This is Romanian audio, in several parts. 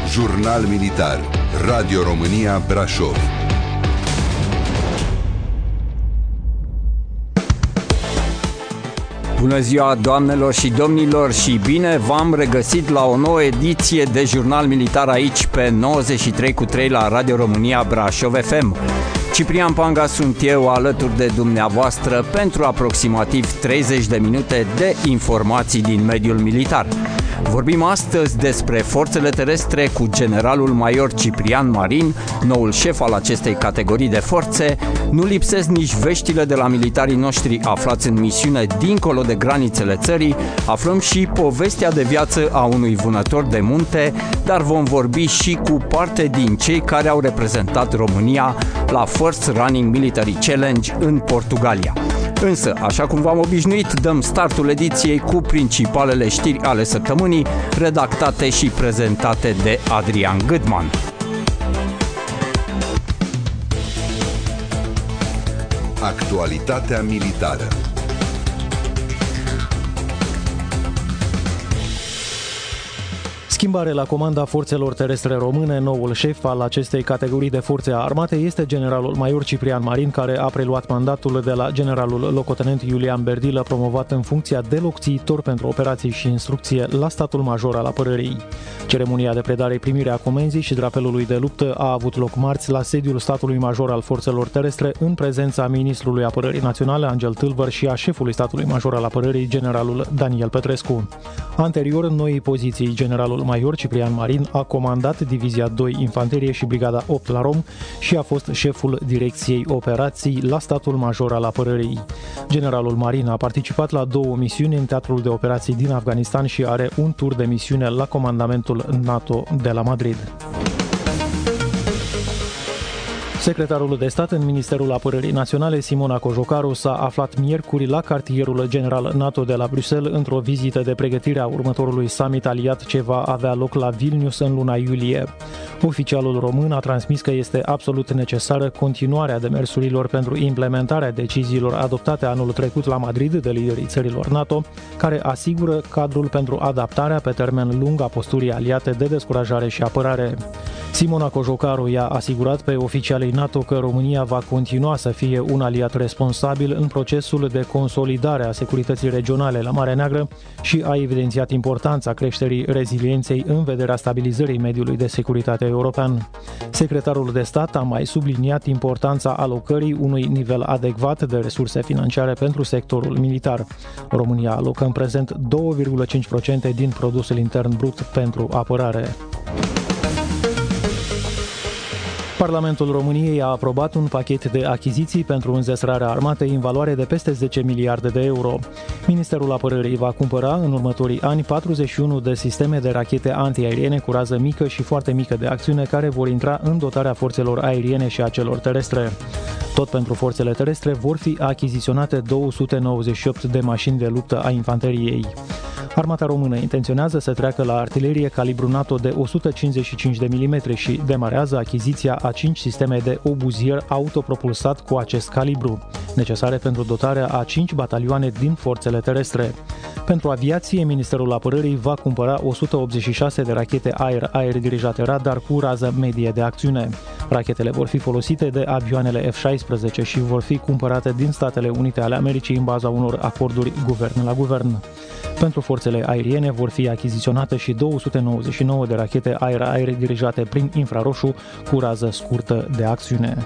Jurnal Militar. Radio România Brașov. Bună ziua, doamnelor și domnilor, și bine v-am regăsit la o nouă ediție de Jurnal Militar aici pe 93,3 la Radio România Brașov FM. Ciprian Panga sunt eu, alături de dumneavoastră pentru aproximativ 30 de minute de informații din mediul militar. Vorbim astăzi despre forțele terestre cu generalul major Ciprian Marin, noul șef al acestei categorii de forțe. Nu lipsesc nici veștile de la militarii noștri aflați în misiune dincolo de granițele țării. Aflăm și povestea de viață a unui vânător de munte, dar vom vorbi și cu parte din cei care au reprezentat România la First Running Military Challenge în Portugalia. Însă, așa cum v-am obișnuit, dăm startul ediției cu principalele știri ale săptămânii, redactate și prezentate de Adrian Gâdman. Actualitatea militară. Schimbare la comanda forțelor terestre române. Noul șef al acestei categorii de forțe armate este generalul major Ciprian Marin, care a preluat mandatul de la generalul locotenent Iulian Berdilă, promovat în funcția de locțiitor pentru operații și instrucție la statul major al apărării. Ceremonia de predare-primire a comenzii și drapelului de luptă a avut loc marți la sediul statului major al forțelor terestre, în prezența ministrului apărării naționale Angel Tâlvăr și a șefului statului major al apărării, generalul Daniel Petrescu. Anterior noii poziții, generalul major Ciprian Marin a comandat Divizia 2 Infanterie și Brigada 8 la Rom și a fost șeful direcției operații la statul major al apărării. Generalul Marin a participat la 2 misiuni în teatrul de operații din Afganistan și are un tur de misiune la comandamentul NATO de la Madrid. Secretarul de stat în Ministerul Apărării Naționale, Simona Cojocaru, s-a aflat miercuri la cartierul general NATO de la Bruxelles într-o vizită de pregătire a următorului summit aliat ce va avea loc la Vilnius în luna iulie. Oficialul român a transmis că este absolut necesară continuarea demersurilor pentru implementarea deciziilor adoptate anul trecut la Madrid de liderii țărilor NATO, care asigură cadrul pentru adaptarea pe termen lung a posturii aliate de descurajare și apărare. Simona Cojocaru i-a asigurat pe oficialii NATO că România va continua să fie un aliat responsabil în procesul de consolidare a securității regionale la Marea Neagră și a evidențiat importanța creșterii rezilienței în vederea stabilizării mediului de securitate european. Secretarul de stat a mai subliniat importanța alocării unui nivel adecvat de resurse financiare pentru sectorul militar. România alocă în prezent 2,5% din produsul intern brut pentru apărare. Parlamentul României a aprobat un pachet de achiziții pentru înzestrarea armatei în valoare de peste 10 miliarde de euro. Ministerul Apărării va cumpăra în următorii ani 41 de sisteme de rachete antiaeriene cu rază mică și foarte mică de acțiune, care vor intra în dotarea forțelor aeriene și a celor terestre. Tot pentru forțele terestre vor fi achiziționate 298 de mașini de luptă a infanteriei. Armata română intenționează să treacă la artilerie calibru NATO de 155 de mm și demarează achiziția a 5 sisteme de obuzier autopropulsat cu acest calibru, necesare pentru dotarea a 5 batalioane din forțele terestre. Pentru aviație, Ministerul Apărării va cumpăra 186 de rachete aer-aer dirijate radar cu rază medie de acțiune. Rachetele vor fi folosite de avioanele F-16 și vor fi cumpărate din Statele Unite ale Americii în baza unor acorduri guvern la guvern. Pentru forțele aeriene vor fi achiziționate și 299 de rachete aer-aer dirijate prin infraroșu cu rază scurtă de acțiune.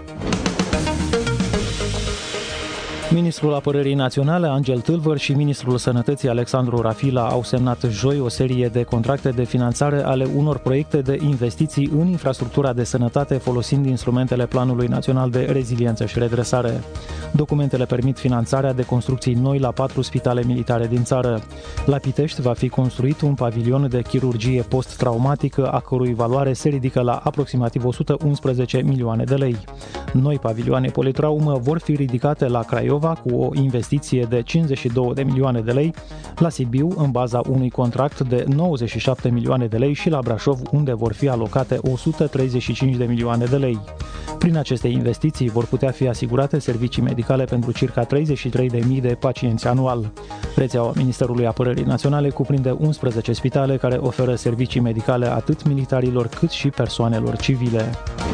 Ministrul Apărării Naționale, Angel Tâlvăr, și Ministrul Sănătății, Alexandru Rafila, au semnat joi o serie de contracte de finanțare ale unor proiecte de investiții în infrastructura de sănătate, folosind instrumentele Planului Național de Reziliență și Redresare. Documentele permit finanțarea de construcții noi la 4 spitale militare din țară. La Pitești va fi construit un pavilion de chirurgie post-traumatică, a cărui valoare se ridică la aproximativ 111 milioane de lei. Noi pavilioane politraumă vor fi ridicate la Craiova cu o investiție de 52 de milioane de lei, la Sibiu în baza unui contract de 97 milioane de lei și la Brașov unde vor fi alocate 135 de milioane de lei. Prin aceste investiții vor putea fi asigurate servicii medicale pentru circa 33.000 de pacienți anual. Rețeaua Ministerului Apărării Naționale cuprinde 11 spitale care oferă servicii medicale atât militarilor cât și persoanelor civile.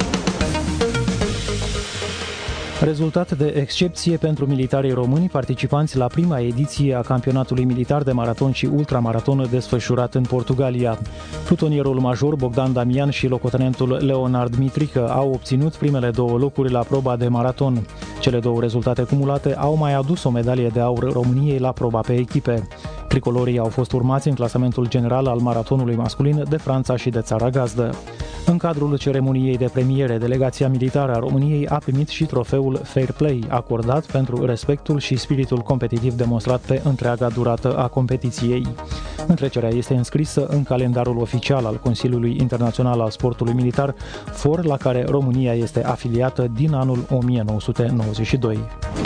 Rezultat de excepție pentru militarii români participanți la prima ediție a campionatului militar de maraton și ultramaraton desfășurat în Portugalia. Plutonierul major Bogdan Damian și locotenentul Leonard Mitrică au obținut primele 2 locuri la proba de maraton. Cele 2 rezultate cumulate au mai adus o medalie de aur României la proba pe echipe. Tricolorii au fost urmați în clasamentul general al maratonului masculin de Franța și de țara gazdă. În cadrul ceremoniei de premiere, delegația militară a României a primit și trofeul Fair Play, acordat pentru respectul și spiritul competitiv demonstrat pe întreaga durată a competiției. Întrecerea este înscrisă în calendarul oficial al Consiliului Internațional al Sportului Militar, for la care România este afiliată din anul 1992.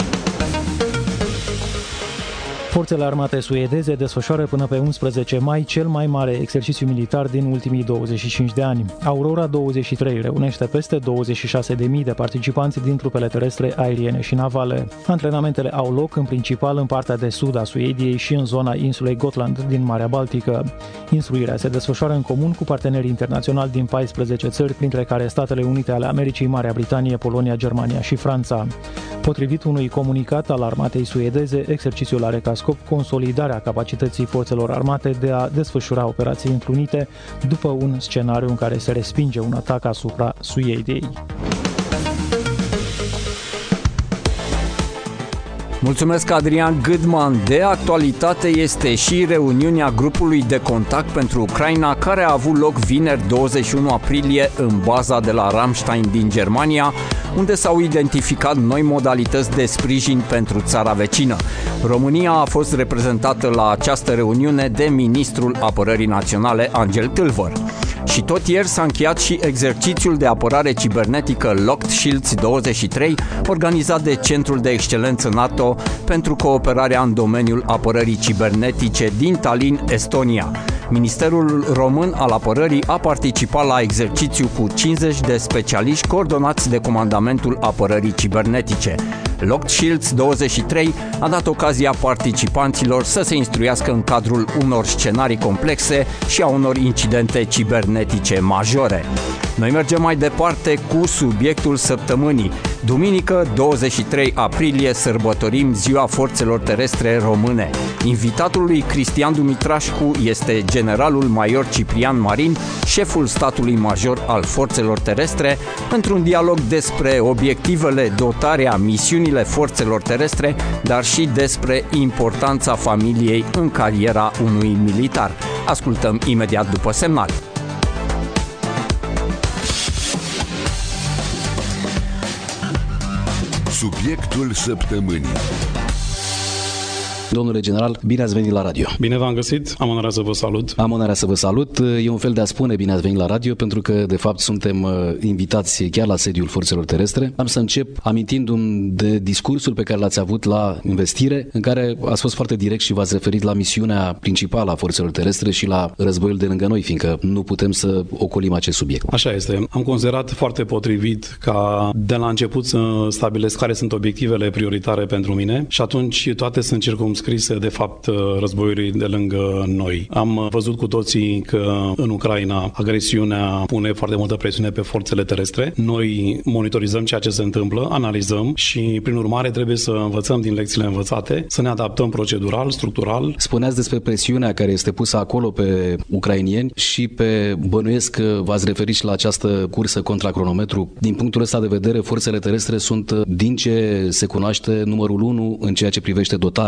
Forțele armate suedeze desfășoară până pe 11 mai cel mai mare exercițiu militar din ultimii 25 de ani. Aurora 23 reunește peste 26.000 de participanți din trupele terestre, aeriene și navale. Antrenamentele au loc în principal în partea de sud a Suediei și în zona insulei Gotland din Marea Baltică. Instruirea se desfășoară în comun cu parteneri internaționali din 14 țări, printre care Statele Unite ale Americii, Marea Britanie, Polonia, Germania și Franța. Potrivit unui comunicat al armatei suedeze, exercițiul are ca scop consolidarea capacității forțelor armate de a desfășura operații întrunite după un scenariu în care se respinge un atac asupra Suediei. Mulțumesc, Adrian Gâdman. De actualitate este și reuniunea grupului de contact pentru Ucraina, care a avut loc vineri 21 aprilie în baza de la Ramstein din Germania, unde s-au identificat noi modalități de sprijin pentru țara vecină. România a fost reprezentată la această reuniune de ministrul Apărării Naționale, Angel Tâlvăr. Și tot ieri s-a încheiat și exercițiul de apărare cibernetică Locked Shields 23, organizat de Centrul de Excelență NATO pentru cooperarea în domeniul apărării cibernetice din Tallinn, Estonia. Ministerul Român al Apărării a participat la exercițiu cu 50 de specialiști coordonați de Comandamentul Apărării Cibernetice. Locked Shields 23 a dat ocazia participanților să se instruiască în cadrul unor scenarii complexe și a unor incidente cibernetice majore. Noi mergem mai departe cu subiectul săptămânii. Duminică, 23 aprilie, sărbătorim Ziua Forțelor Terestre Române. Invitatul lui Cristian Dumitrașcu este generalul major Ciprian Marin, șeful statului major al Forțelor Terestre, într-un dialog despre obiectivele, dotarea, misiunile Forțelor Terestre, dar și despre importanța familiei în cariera unui militar. Ascultăm imediat după semnal. Subiectul săptămânii. Domnule general, bine ați venit la radio. Bine v-am găsit, am onoarea să vă salut. Am onoarea să vă salut. E un fel de a spune bine ați venit la radio, pentru că, de fapt, suntem invitați chiar la sediul Forțelor Terestre. Am să încep amintindu-mi de discursul pe care l-ați avut la investire, în care ați fost foarte direct și v-ați referit la misiunea principală a Forțelor Terestre și la războiul de lângă noi, fiindcă nu putem să ocolim acest subiect. Așa este. Am considerat foarte potrivit ca de la început să stabilesc care sunt obiectivele prioritare pentru mine și atunci toate sunt circumscrise de fapt războiului de lângă noi. Am văzut cu toții că în Ucraina agresiunea pune foarte multă presiune pe forțele terestre. Noi monitorizăm ceea ce se întâmplă, analizăm și prin urmare trebuie să învățăm din lecțiile învățate, să ne adaptăm procedural, structural. Spuneați despre presiunea care este pusă acolo pe ucrainieni și pe, bănuiesc că v-ați referit și la această cursă contra cronometru. Din punctul ăsta de vedere, forțele terestre sunt, din ce se cunoaște, numărul 1 în ceea ce privește dotarea. Și ăsta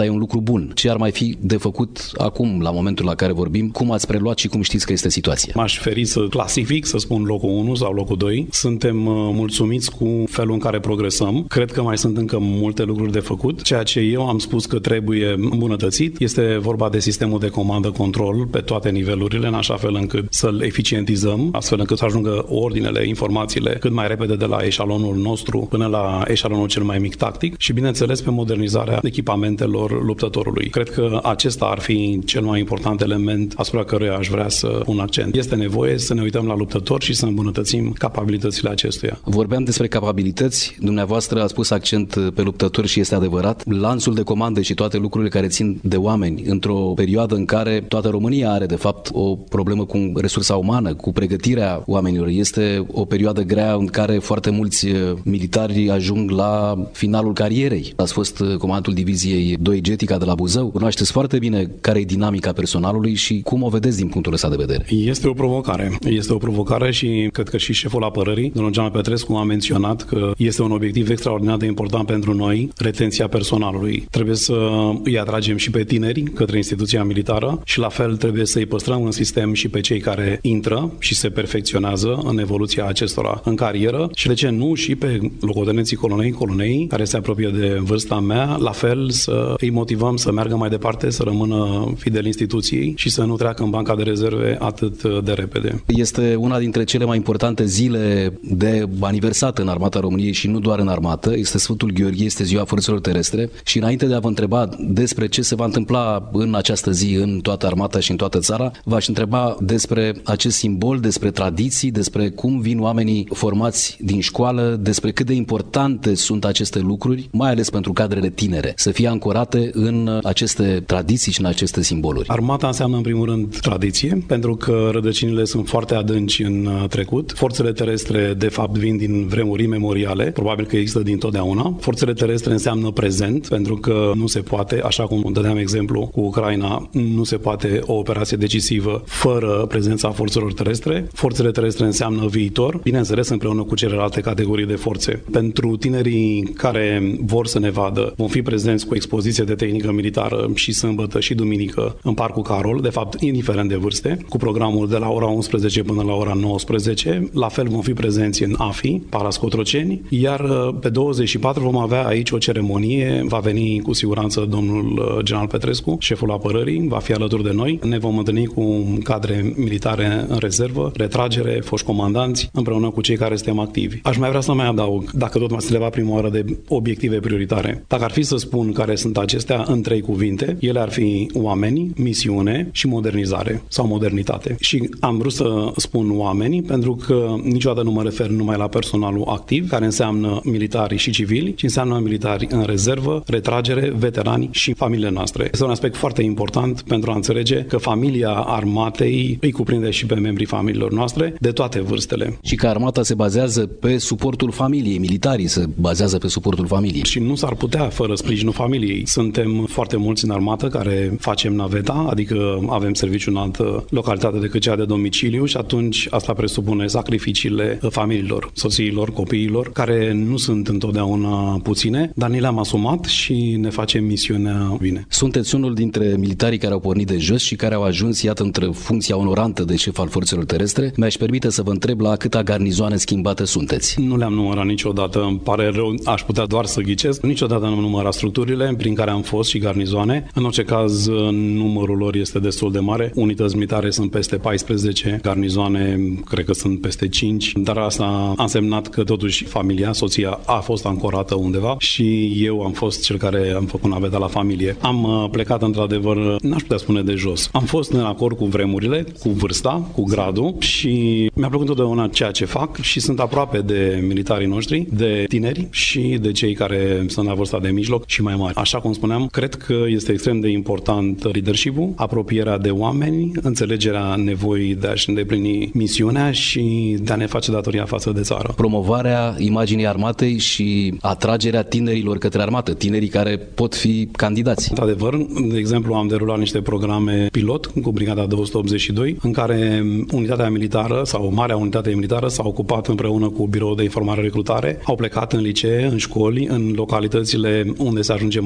acesta e un lucru bun. Ce ar mai fi de făcut acum, la momentul la care vorbim? Cum ați preluat și cum știți că este situația? M-aș feri să clasific, să spun locul 1 sau locul 2. Suntem mulțumiți cu felul în care progresăm. Cred că mai sunt încă multe lucruri de făcut. Ceea ce eu am spus că trebuie îmbunătățit este vorba de sistemul de comandă-control pe toate nivelurile, în așa fel încât să-l eficientizăm, astfel încât să ajungă ordinele, informațiile cât mai repede de la eșalonul nostru până la eșalonul cel mai mic tactic și, bineînțeles, pe modernizarea echipamentelor luptătorului. Cred că acesta ar fi cel mai important element asupra căruia aș vrea să pun accent. Este nevoie să ne uităm la luptător și să îmbunătățim capabilitățile acestuia. Vorbeam despre capabilități, dumneavoastră ați pus accent pe luptători și este adevărat. Lanțul de comandă și toate lucrurile care țin de oameni într-o perioadă în care toată România are de fapt o problemă cu resursa umană, cu pregătirea oamenilor. Este o perioadă grea în care foarte mulți militari ajung la finalul carierei. Ați fost comandantul diviziei 2 Getica de la Buzău. Cunoașteți foarte bine care e dinamica personalului și cum o vedeți din punctul ăsta de vedere. Este o provocare. Este o provocare și cred că și șeful apărării, domnul Geană Petrescu, a menționat că este un obiectiv extraordinar de important pentru noi, retenția personalului. Trebuie să îi atragem și pe tineri către instituția militară și la fel trebuie să îi păstrăm în sistem și pe cei care intră și se perfecționează în evoluția acestora în carieră și de ce nu și pe locotenenții colonei care se apropie de vârsta mea, la fel să îi motivăm să meargă mai departe, să rămână fideli instituției și să nu treacă în banca de rezerve atât de repede. Este una dintre cele mai importante zile de aniversat în Armata României și nu doar în armată. Este Sfântul Gheorghe, este Ziua Forțelor Terestre și înainte de a vă întreba despre ce se va întâmpla în această zi în toată armata și în toată țara, v-aș întreba despre acest simbol, despre tradiții, despre cum vin oamenii formați din școală, despre cât de importante sunt aceste lucruri, mai ales pentru cadrele tinere, să fie ancorate în aceste tradiții și în aceste simboluri. Armata înseamnă în primul rând tradiție, pentru că rădăcinile sunt foarte adânci în trecut. Forțele terestre de fapt vin din vremuri imemoriale, probabil că există dintotdeauna. Forțele terestre înseamnă prezent, pentru că nu se poate, așa cum dădeam exemplu cu Ucraina, nu se poate o operație decisivă fără prezența forțelor terestre. Forțele terestre înseamnă viitor, bineînțeles împreună cu celelalte categorii de forțe. Pentru tinerii care vor să ne vadă, vom fi prezenți cu expoziție de tehnică militară și sâmbătă și duminică în Parcul Carol, de fapt indiferent de vârste, cu programul de la ora 11 până la ora 19. La fel vom fi prezenți în AFI, Parascotroceni, iar pe 24 vom avea aici o ceremonie, va veni cu siguranță domnul general Petrescu, șeful apărării, va fi alături de noi. Ne vom întâlni cu cadre militare în rezervă, retragere, foști comandanți, împreună cu cei care suntem activi. Aș mai vrea să mai adaug, dacă tot m-ați întrebat prima oară de obiective prioritare. Dacă ar fi să spun care sunt acestea în 3 cuvinte, ele ar fi oameni, misiune și modernizare sau modernitate. Și am vrut să spun oameni pentru că niciodată nu mă refer numai la personalul activ, care înseamnă militari și civili, ci înseamnă militari în rezervă, retragere, veterani și familiile noastre. Este un aspect foarte important pentru a înțelege că familia armatei îi cuprinde și pe membrii familiilor noastre de toate vârstele. Și că armata se bazează pe suportul familiei, militarii se bazează pe suportul familiei. Și nu s-ar putea fără sprijinul familiei. Suntem foarte mulți în armată care facem naveta, adică avem serviciu în altă localitate decât cea de domiciliu și atunci asta presupune sacrificiile familiilor, soțiilor, copiilor, care nu sunt întotdeauna puține, dar ni le-am asumat și ne facem misiunea bine. Sunteți unul dintre militarii care au pornit de jos și care au ajuns, iată, între funcția onorantă de șef al forțelor terestre. Mi-aș permite să vă întreb la câta garnizoane schimbate sunteți. Nu le-am numărat niciodată, îmi pare rău, aș putea doar să ghicesc. Niciodată nu am numărat structurile prin care am fost și garnizoane. În orice caz, numărul lor este destul de mare. Unități militare sunt peste 14, garnizoane cred că sunt peste 5, dar asta a însemnat că totuși familia, soția a fost ancorată undeva și eu am fost cel care am făcut naveta la familie. Am plecat într-adevăr, n-aș putea spune de jos. Am fost în acord cu vremurile, cu vârsta, cu gradul și mi-a plăcut întotdeauna ceea ce fac și sunt aproape de militarii noștri, de tineri și de cei care sunt la vârsta de mijloc și mai mari. Așa cum spuneam, cred că este extrem de important leadership-ul, apropierea de oameni, înțelegerea nevoii de a-și îndeplini misiunea și de a ne face datoria față de țară. Promovarea imaginii armatei și atragerea tinerilor către armată, tinerii care pot fi candidați. Într-adevăr, de exemplu, am derulat niște programe pilot cu Brigada 282, în care unitatea militară sau marea unitate militară s-a ocupat împreună cu Biroul de Informare Recrutare, au plecat în licee, în școli, în localitățile unde se ajunge mai greu,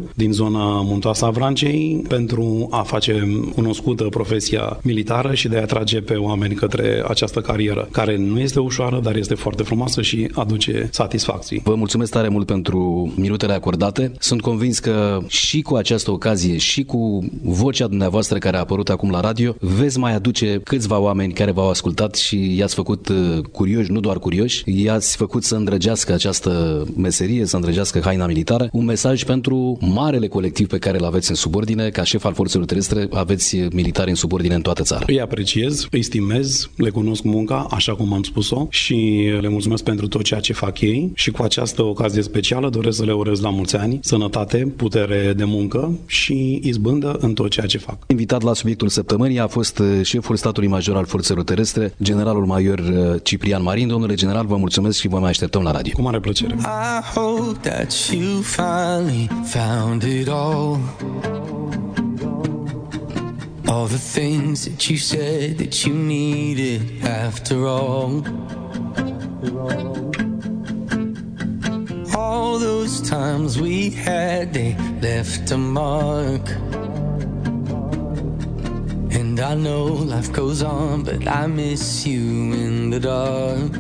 greu din zona muntoasă a Vrancei pentru a face cunoscută profesia militară și de a atrage pe oameni către această carieră, care nu este ușoară, dar este foarte frumoasă și aduce satisfacții. Vă mulțumesc tare mult pentru minutele acordate. Sunt convins că și cu această ocazie și cu vocea dumneavoastră care a apărut acum la radio, veți mai aduce câțiva oameni care v-au ascultat și i-ați făcut curioși, nu doar curioși, i-ați făcut să îndrăgească această meserie, să îndrăgească haina militară. Un mesaj pentru marele colectiv pe care îl aveți în subordine. Ca șef al forțelor terestre aveți militari în subordine în toată țara. Îi apreciez, îi stimez, le cunosc munca, așa cum am spus-o, și le mulțumesc pentru tot ceea ce fac ei și cu această ocazie specială doresc să le urez la mulți ani sănătate, putere de muncă și izbândă în tot ceea ce fac. Invitat la subiectul săptămânii a fost șeful statului major al forțelor terestre, generalul major Ciprian Marin. Domnule general, vă mulțumesc și vă mai așteptăm la radio. Cu mare plăcere. I hope that you finally found it all the things that you said that you needed after all. All those times we had, they left a mark. And I know life goes on, but I miss you in the dark.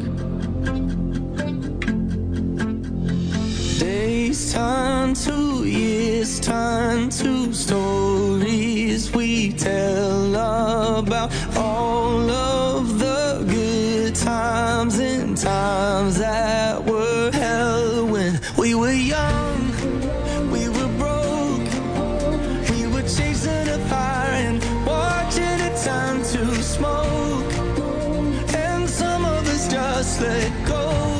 Days turn to years, turn to stories we tell about all of the good times and times that were hell when we were young, we were broke, we were chasing a fire and watching it turn to smoke, and some of us just let go.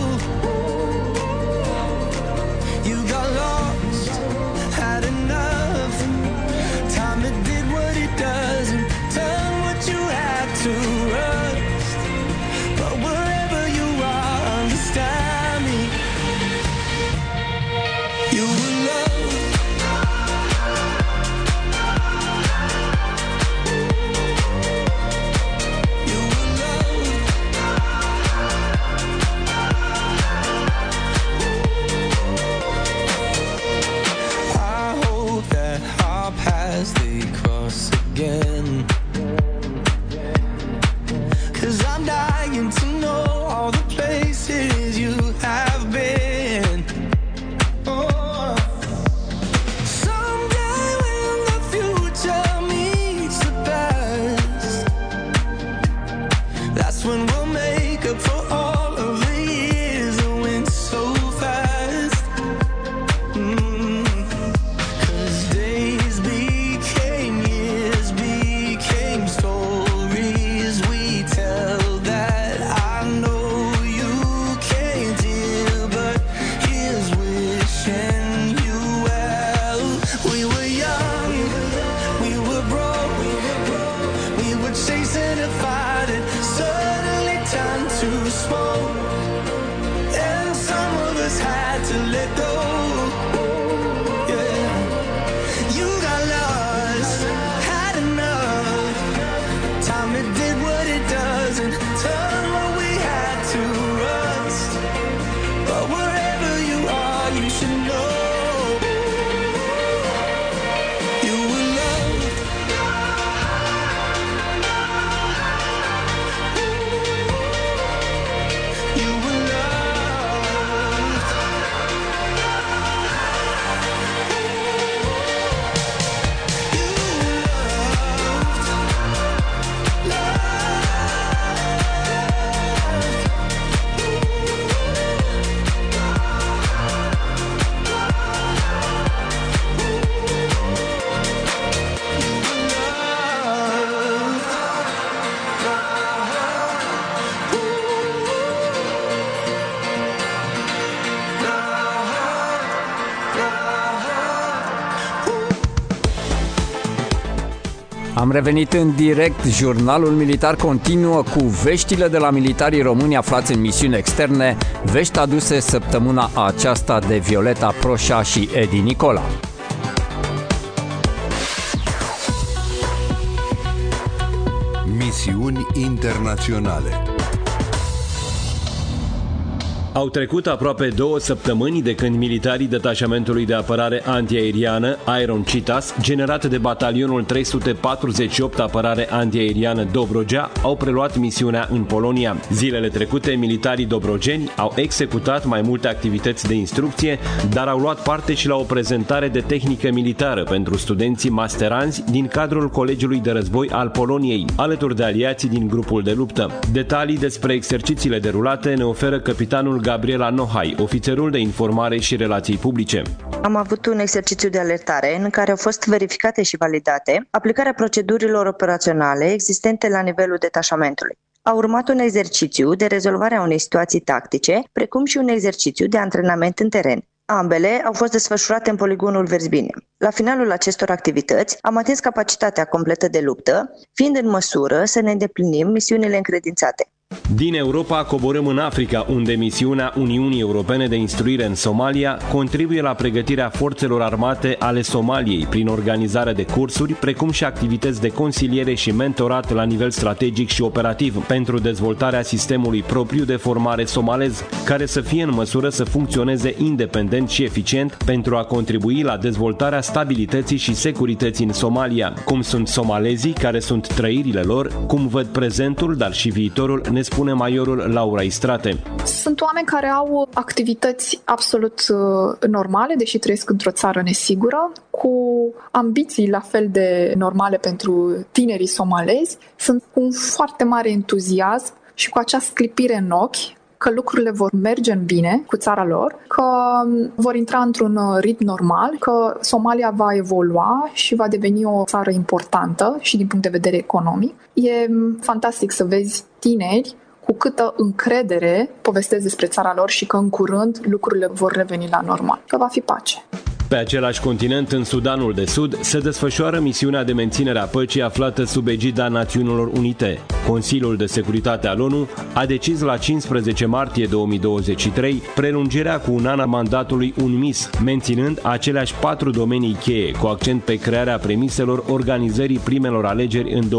Am revenit în direct, jurnalul militar continuă cu veștile de la militarii români aflați în misiuni externe, vești aduse săptămâna aceasta de Violeta Proșa și Edi Nicola. Misiuni internaționale. Au trecut aproape 2 săptămâni de când militarii detașamentului de apărare antiaeriană Iron Cheetahs, generat de batalionul 348 apărare antiaeriană Dobrogea, au preluat misiunea în Polonia. Zilele trecute, militarii dobrogeni au executat mai multe activități de instrucție, dar au luat parte și la o prezentare de tehnică militară pentru studenții masteranzi din cadrul Colegiului de Război al Poloniei, alături de aliații din grupul de luptă. Detalii despre exercițiile derulate ne oferă capitanul Gabriela Nohai, ofițerul de informare și relații publice. Am avut un exercițiu de alertare în care au fost verificate și validate aplicarea procedurilor operaționale existente la nivelul detașamentului. A urmat un exercițiu de rezolvare a unei situații tactice, precum și un exercițiu de antrenament în teren. Ambele au fost desfășurate în poligonul Verzbine. La finalul acestor activități am atins capacitatea completă de luptă, fiind în măsură să ne îndeplinim misiunile încredințate. Din Europa coborâm în Africa, unde misiunea Uniunii Europene de Instruire în Somalia contribuie la pregătirea forțelor armate ale Somaliei prin organizarea de cursuri, precum și activități de consiliere și mentorat la nivel strategic și operativ pentru dezvoltarea sistemului propriu de formare somalez, care să fie în măsură să funcționeze independent și eficient pentru a contribui la dezvoltarea stabilității și securității în Somalia. Cum sunt somalezii, care sunt trăirile lor, cum văd prezentul, dar și viitorul, ne spune majorul Laura Istrate. Sunt oameni care au activități absolut normale, deși trăiesc într-o țară nesigură, cu ambiții la fel de normale pentru tinerii somalezi. Sunt cu un foarte mare entuziasm și cu acea sclipire în ochi că lucrurile vor merge în bine cu țara lor, că vor intra într-un ritm normal, că Somalia va evolua și va deveni o țară importantă și din punct de vedere economic. E fantastic să vezi tineri cu câtă încredere povestesc despre țara lor și că în curând lucrurile vor reveni la normal, că va fi pace. Pe același continent, în Sudanul de Sud, se desfășoară misiunea de menținere a păcii aflată sub egida Națiunilor Unite. Consiliul de Securitate al ONU a decis la 15 martie 2023 prelungirea cu un an a mandatului UNMISS, menținând aceleași 4 domenii cheie, cu accent pe crearea premiselor organizării primelor alegeri în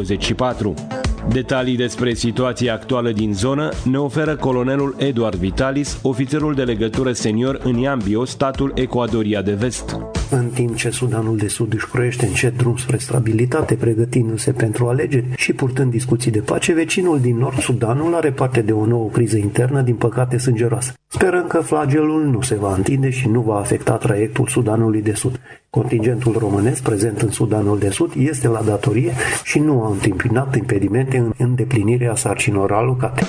2024. Detalii despre situația actuală din zonă ne oferă colonelul Eduard Vitalis, ofițerul de legătură senior în Yambio, statul Ecuadoria de Vest. În timp ce Sudanul de Sud își croiește încet drum spre stabilitate, pregătindu-se pentru alegeri și purtând discuții de pace, vecinul din nord, Sudanul, are parte de o nouă criză internă, din păcate sângeroasă. Sperăm că flagelul nu se va întinde și nu va afecta traiectul Sudanului de Sud. Contingentul românesc prezent în Sudanul de Sud este la datorie și nu a întâmpinat impedimente în îndeplinirea sarcinilor alocate.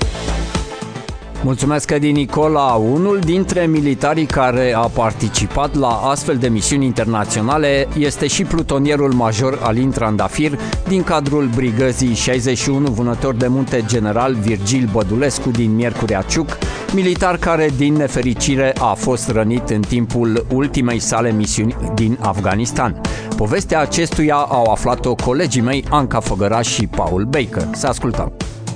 Mulțumesc, Edi Nicola. Unul dintre militarii care a participat la astfel de misiuni internaționale este și plutonierul major Alin Trandafir din cadrul brigăzii 61 Vânător de Munte General Virgil Bădulescu din Miercurea Ciuc, militar care din nefericire a fost rănit în timpul ultimei sale misiuni din Afganistan. Povestea acestuia au aflat-o colegii mei Anca Făgăraș și Paul Baker. Să ascultăm.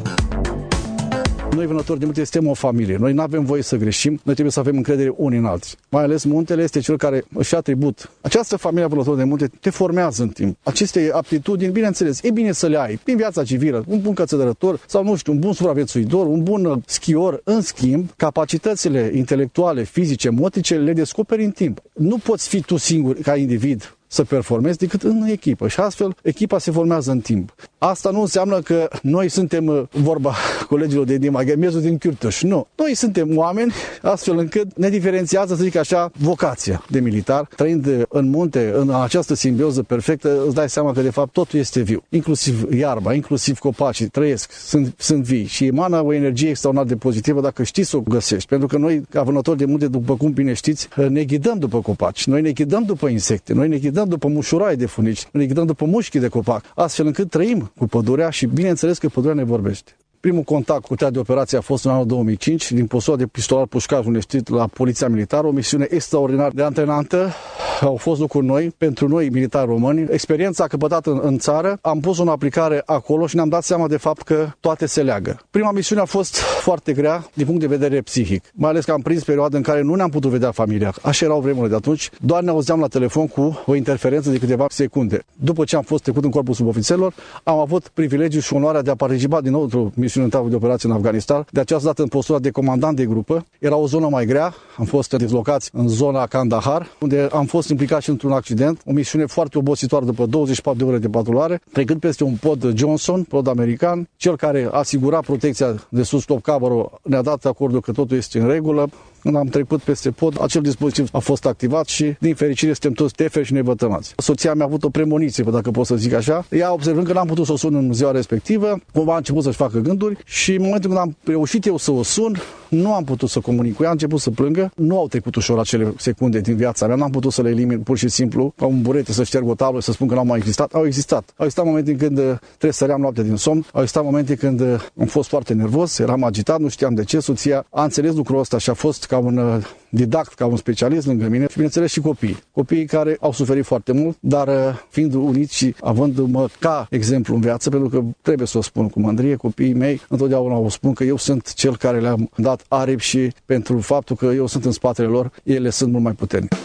Noi, vânători de munte, suntem o familie. Noi nu avem voie să greșim, noi trebuie să avem încredere unii în alții. Mai ales muntele este cel care își atribut. Această familie a vânătorilor de munte te formează în timp. Aceste aptitudini, bineînțeles, e bine să le ai prin viața civilă, un bun cățărător sau, nu știu, un bun supraviețuitor, un bun schior. În schimb, capacitățile intelectuale, fizice, motrice le descoperi în timp. Nu poți fi tu singur ca individ să performezi decât în echipă și astfel echipa se formează în timp. Asta nu înseamnă că noi suntem, vorba colegilor de Dimaghe, miezul din Chiurtăș. Nu. Noi suntem oameni astfel încât ne diferențiază, să zic așa, vocația de militar. Trăind în munte, în această simbioză perfectă, îți dai seama că de fapt totul este viu. Inclusiv iarba, inclusiv copacii trăiesc, sunt vii și emană o energie extraordinar de pozitivă dacă știi să o găsești. Pentru că noi, ca vânători de munte, după cum bine știți, ne ghidăm după copaci, noi ne ghidăm după insecte, noi ne ghidăm după mușuroaie de funici, ne ghidăm după mușchi de copac, astfel încât trăim cu pădurea și bineînțeles că pădurea ne vorbește. Primul contact cu teatru de operație a fost în anul 2005, din postola de pistolar pușcaș unde la Poliția Militară, o misiune extraordinar de antrenantă. Au fost lucruri noi, pentru noi militari români. Experiența căpătată în țară, am pus-o în aplicare acolo și ne-am dat seama de fapt că toate se leagă. Prima misiune a fost foarte grea din punct de vedere psihic. Mai ales că am prins perioada în care nu ne-am putut vedea familia. Așa erau vremurile de atunci. Doar ne auzeam la telefon cu o interferență de câteva secunde. După ce am fost trecut în corpul subofițerilor, am avut privilegiul și onoarea de a participa din nou într-o misiune de operație în Afganistan. De această dată în postura de comandant de grupă. Era o zonă mai grea. Am fost dislocați în zona Kandahar, unde am fost implicat și într-un accident. O misiune foarte obositoare după 24 de ore de patrulare, trecând peste un pod Johnson, pod american. Cel care asigura protecția de sus top cover ne-a dat acordul că totul este în regulă. Când am trecut peste pod, acel dispozitiv a fost activat și, din fericire, suntem toți teferi și nevătămați. Soția mea a avut o premoniție, dacă pot să zic așa. Ea, observând că n-am putut să o sun în ziua respectivă, cumva a început să-și facă gânduri și în momentul când am reușit eu să o sun, nu am putut să comunic cu ea, a început să plângă. Nu au trecut ușor acele secunde din viața mea, n-am putut să le elimin pur și simplu, ca un burete să șterg o tablă și să spun că n-au mai existat. Au existat. Au existat momente când trebuie să ream noaptea din somn, au existat momente când am fost foarte nervos, eram agitat, nu știam de ce. Soția a înțeles lucrul ăsta și a fost ca un didact, ca un specialist lângă mine și, bineînțeles, și copiii care au suferit foarte mult, dar fiind uniți și avându-mă ca exemplu în viață, pentru că trebuie să o spun cu mândrie, copiii mei întotdeauna o spun că eu sunt cel care le-am dat aripi și pentru faptul că eu sunt în spatele lor, ele sunt mult mai puternice.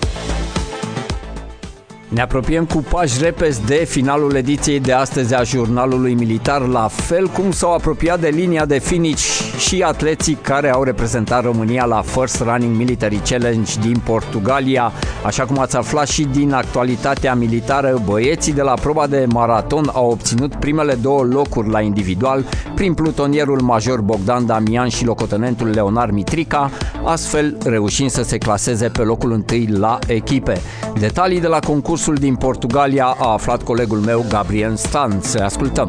Ne apropiem cu pași repezi de finalul ediției de astăzi a Jurnalului Militar, la fel cum s-au apropiat de linia de finish și atleții care au reprezentat România la First Running Military Challenge din Portugalia. Așa cum ați aflat și din actualitatea militară, băieții de la proba de maraton au obținut primele 2 locuri la individual prin plutonierul major Bogdan Damian și locotenentul Leonar Mitrica, astfel reușind să se claseze pe locul 1 la echipe. Detalii de la concursul din Portugalia a aflat colegul meu Gabriel Stan. Să ascultăm.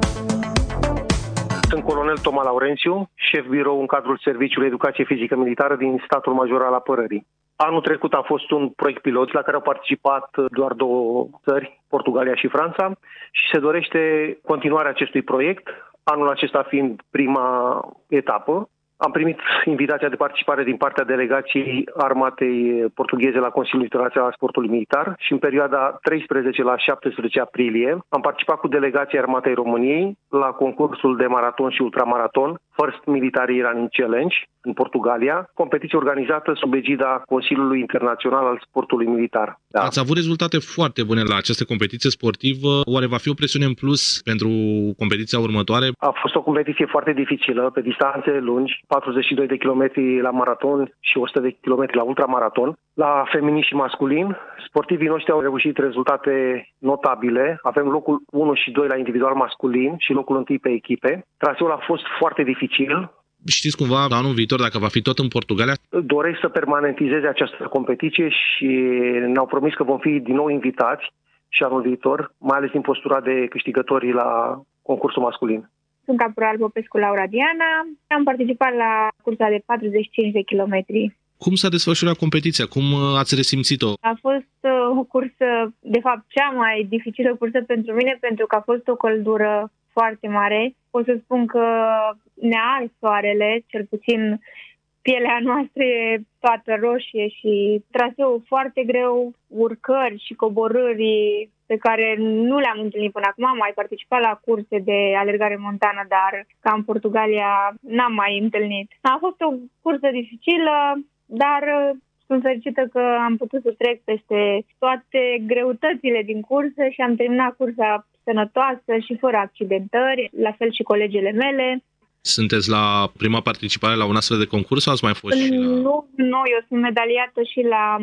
Sunt colonel Toma Laurențiu, șef birou în cadrul Serviciului Educație Fizică Militară din Statul Major al Apărării. Anul trecut a fost un proiect pilot la care au participat doar 2 țări, Portugalia și Franța, și se dorește continuarea acestui proiect, anul acesta fiind prima etapă. Am primit invitația de participare din partea delegației armatei portugheze la Consiliul Internațional al Sportului Militar și în perioada 13 la 17 aprilie am participat cu delegația Armatei României la concursul de maraton și ultramaraton First Military Running Challenge în Portugalia, competiție organizată sub egida Consiliului Internațional al Sportului Militar. Da. Ați avut rezultate foarte bune la această competiție sportivă. Oare va fi o presiune în plus pentru competiția următoare? A fost o competiție foarte dificilă, pe distanțe lungi, 42 de kilometri la maraton și 100 de kilometri la ultramaraton. La feminin și masculin, sportivii noștri au reușit rezultate notabile. Avem locul 1 și 2 la individual masculin și locul 1 pe echipe. Traseul a fost foarte dificil. Știți cumva anul viitor dacă va fi tot în Portugalia? Doresc să permanentizeze această competiție și ne-au promis că vom fi din nou invitați și anul viitor, mai ales din postura de câștigători la concursul masculin. Sunt caporal Popescu Laura Diana. Am participat la cursa de 45 de kilometri. Cum s-a desfășurat competiția? Cum ați resimțit-o? A fost o cursă, de fapt, cea mai dificilă cursă pentru mine, pentru că a fost o căldură foarte mare. Pot să spun că ne-a ars soarele, cel puțin pielea noastră e toată roșie și traseul foarte greu, urcări și coborâri pe care nu le-am întâlnit până acum. Am mai participat la curse de alergare montană, dar ca în Portugalia n-am mai întâlnit. A fost o cursă dificilă, dar sunt fericită că am putut să trec peste toate greutățile din cursă și am terminat cursa sănătoasă și fără accidentări, la fel și colegele mele. Sunteți la prima participare la un astfel de concurs sau ați mai fost și la... Nu, eu sunt medaliată și la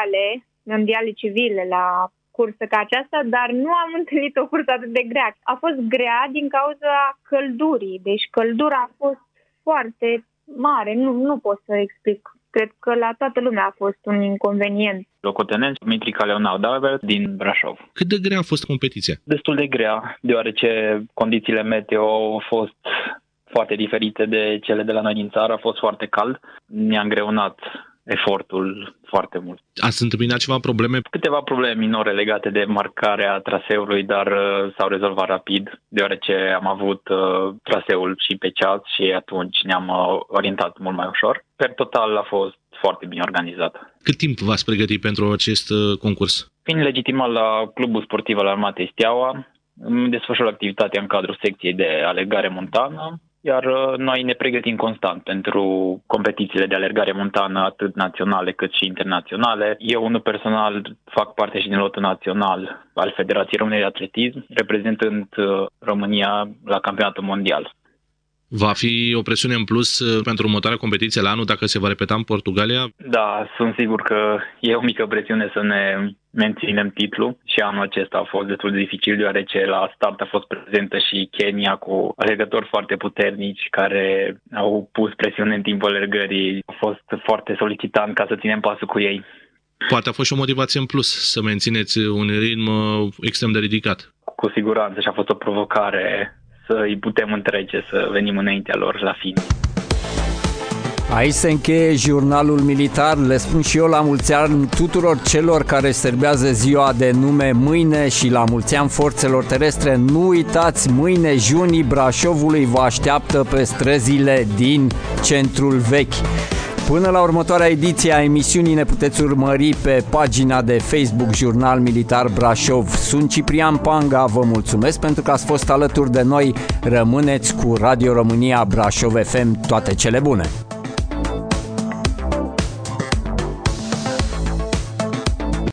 mondiale civile, la cursă ca aceasta, dar nu am întâlnit o cursă atât de grea. A fost grea din cauza căldurii, deci căldura a fost foarte mare, nu pot să explic. Cred că la toată lumea a fost un inconvenient. Locotenent Mitrica Leonard Dalbert din Brașov. Cât de grea a fost competiția? Destul de grea, deoarece condițiile meteo au fost foarte diferite de cele de la noi din țară, a fost foarte cald. Ne-a îngreunat efortul foarte mult. Ați întâmpinat ceva probleme? Câteva probleme minore legate de marcarea traseului, dar s-au rezolvat rapid, deoarece am avut traseul și pe ceas și atunci ne-am orientat mult mai ușor. Per total a fost foarte bine organizat. Cât timp v-ați pregătit pentru acest concurs? Fiind legitimat la Clubul Sportiv al Armatei Steaua, îmi desfășur activitatea în cadrul secției de alergare montană iar noi ne pregătim constant pentru competițiile de alergare montană, atât naționale cât și internaționale. Eu, unul personal, fac parte și din lotul național al Federației Române de Atletism, reprezentând România la campionatul mondial. Va fi o presiune în plus pentru următoarea competiție la anul dacă se va repeta în Portugalia? Da, sunt sigur că e o mică presiune să ne menținem titlul și anul acesta a fost destul de dificil, deoarece la start a fost prezentă și Kenya cu alergători foarte puternici care au pus presiune în timpul alergării. A fost foarte solicitant ca să ținem pasul cu ei. Poate a fost și o motivație în plus să mențineți un ritm extrem de ridicat. Cu siguranță și a fost o provocare să îi putem întrece, să venim înaintea lor la fin. Aici se încheie jurnalul militar. Le spun și eu la mulți ani tuturor celor care serbează ziua de nume mâine și la mulți ani forțelor terestre. Nu uitați, mâine junii Brașovului vă așteaptă pe străzile din centrul vechi. Până la următoarea ediție a emisiunii ne puteți urmări pe pagina de Facebook Jurnal Militar Brașov. Sunt Ciprian Panga, vă mulțumesc pentru că ați fost alături de noi. Rămâneți cu Radio România Brașov FM, toate cele bune!